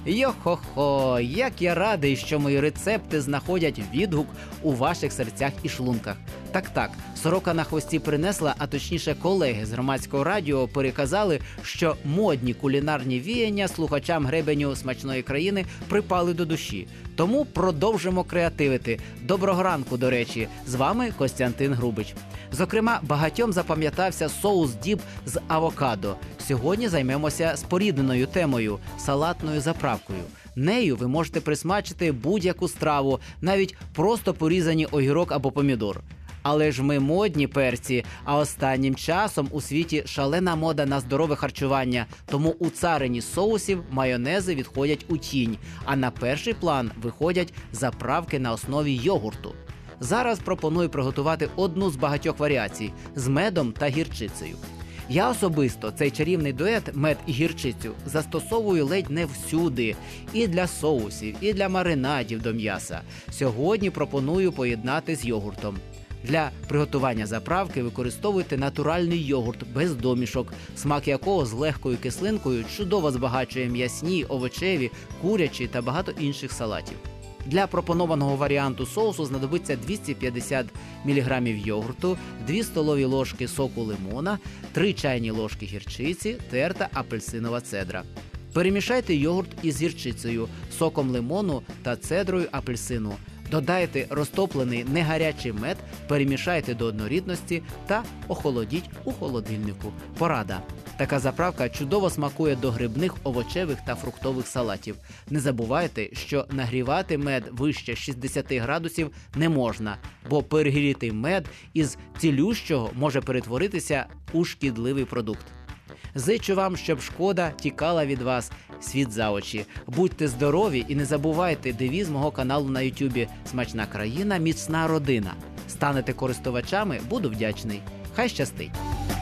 Йо-хо-хо, як я радий, що мої рецепти знаходять відгук у ваших серцях і шлунках. Так, сорока на хвості принесла, а точніше колеги з громадського радіо переказали, що модні кулінарні віяння слухачам гребеню смачної країни припали до душі. Тому продовжимо креативити. Доброго ранку, до речі, з вами Костянтин Грубич. Зокрема, багатьом запам'ятався соус-діп з авокадо. Сьогодні займемося спорідненою темою – салатною заправкою. Нею ви можете присмачити будь-яку страву, навіть просто порізані огірок або помідор. Але ж ми модні перці, а останнім часом у світі шалена мода на здорове харчування, тому у царині соусів майонези відходять у тінь, а на перший план виходять заправки на основі йогурту. Зараз пропоную приготувати одну з багатьох варіацій – з медом та гірчицею. Я особисто цей чарівний дует мед і гірчицю застосовую ледь не всюди – і для соусів, і для маринадів до м'яса. Сьогодні пропоную поєднати з йогуртом. Для приготування заправки використовуйте натуральний йогурт без домішок, смак якого з легкою кислинкою чудово збагачує м'ясні, овочеві, курячі та багато інших салатів. Для пропонованого варіанту соусу знадобиться 250 мг йогурту, 2 столові ложки соку лимона, 3 чайні ложки гірчиці, терта апельсинова цедра. Перемішайте йогурт із гірчицею, соком лимону та цедрою апельсину. Додайте розтоплений негарячий мед, перемішайте до однорідності та охолодіть у холодильнику. Порада. Така заправка чудово смакує до грибних, овочевих та фруктових салатів. Не забувайте, що нагрівати мед вище 60 градусів не можна, бо перегрітий мед із цілющого може перетворитися у шкідливий продукт. Зичу вам, щоб шкода тікала від вас світ за очі. Будьте здорові і не забувайте девіз мого каналу на ютубі «Смачна країна, міцна родина». Станете користувачами – буду вдячний. Хай щастить!